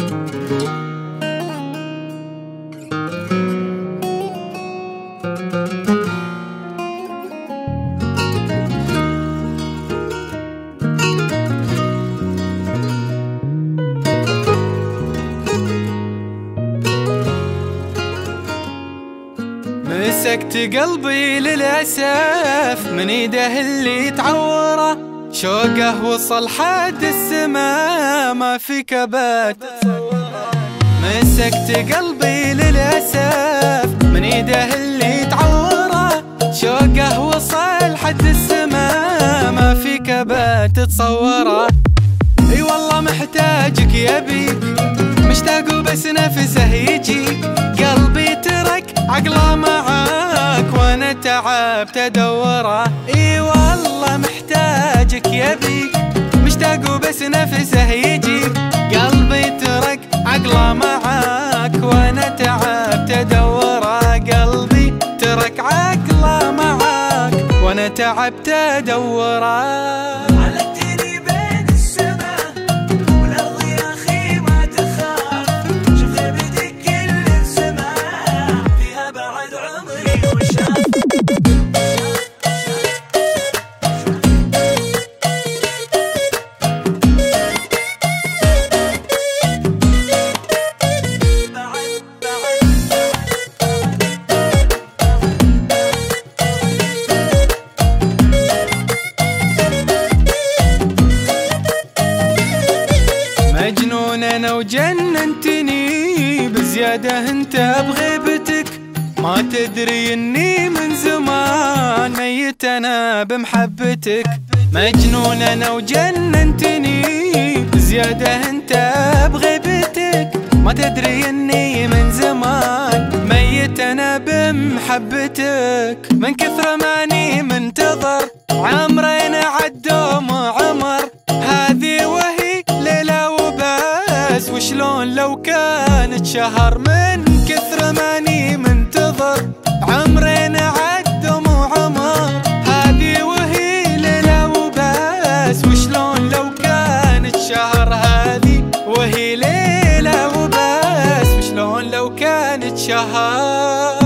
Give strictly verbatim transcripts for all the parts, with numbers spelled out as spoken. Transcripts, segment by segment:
مسكت قلبي للأسف من ايده اللي تعوره، شوقه وصل حد السما ما في كبات. مسكت قلبي للأسف من ايده اللي تعوره، شوقه وصل حد السما ما في كبات تصوره. اي والله محتاجك يبيك، مشتاق وبس نفسه يجيك، قلبي ترك عقله معاك وانا تعبت ادوره. اي والله محتاجك يبيك، مشتاق وبس نفسه يجيك، قلبي ترك عقله معاك وانا تعبت ادوره. قلبي ترك عقله معاك وانا تعبت ادوره. مجنون انا وجننتني بزيادة انت بغيبتك، ما تدري اني من زمان ميت انا بمحبتك. مجنون انا وجننتني بزيادة انت بغيبتك، ما تدري اني من زمان ميت انا بمحبتك. من كثر ماني منتظر عمرين عدوم عمر، هذه وهي ليلة وبس وشلون لو كانت شهر. من كثر ماني منتظر عمرين عدوم عمر، هذه وهي ليلة وبس وشلون لو كانت شهر. هذه وهي ليلة وبس وشلون لو كانت شهر.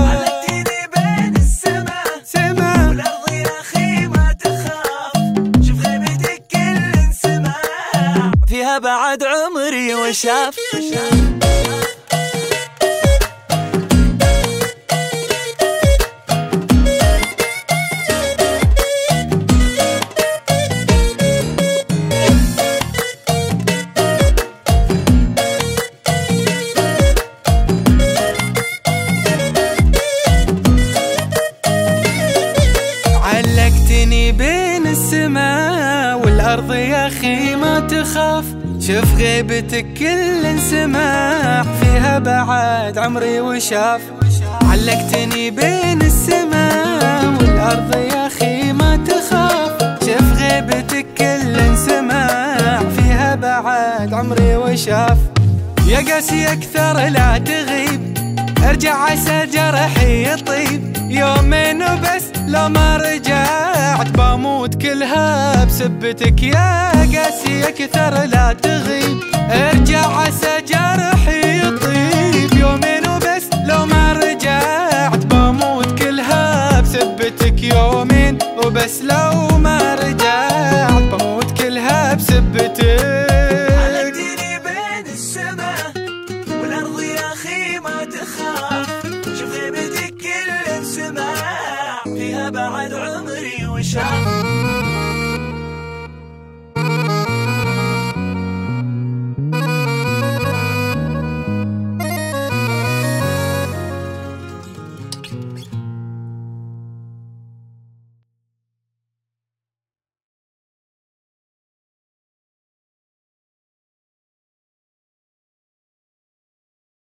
فيها بعد عمري وشاف. علقتني بين السماء والأرض يا أخي ما تخاف، شوف غيبتك كل انسماع فيها بعد عمري وشاف. علقتني بين السماء والأرض يا أخي ما تخاف، شوف غيبتك كل انسماع فيها بعد عمري وشاف. يا قاسي أكثر لا تغيب، ارجع عسى جرحي يطيب، يومين وبس لو ما رجعت بموت كلها بسبتك. يا قاسي أكثر لا تغيب، ارجع عسى جرحي يطيب، يومين وبس لو ما رجعت بموت كلها بسبتك. يومين وبس لو ما رجعت بموت كلها بسبتك. علقتني بين السماء والأرض يا أخي ما تخاف، شوف غيبتك كل انسماع فيها بعد عمري وشاف.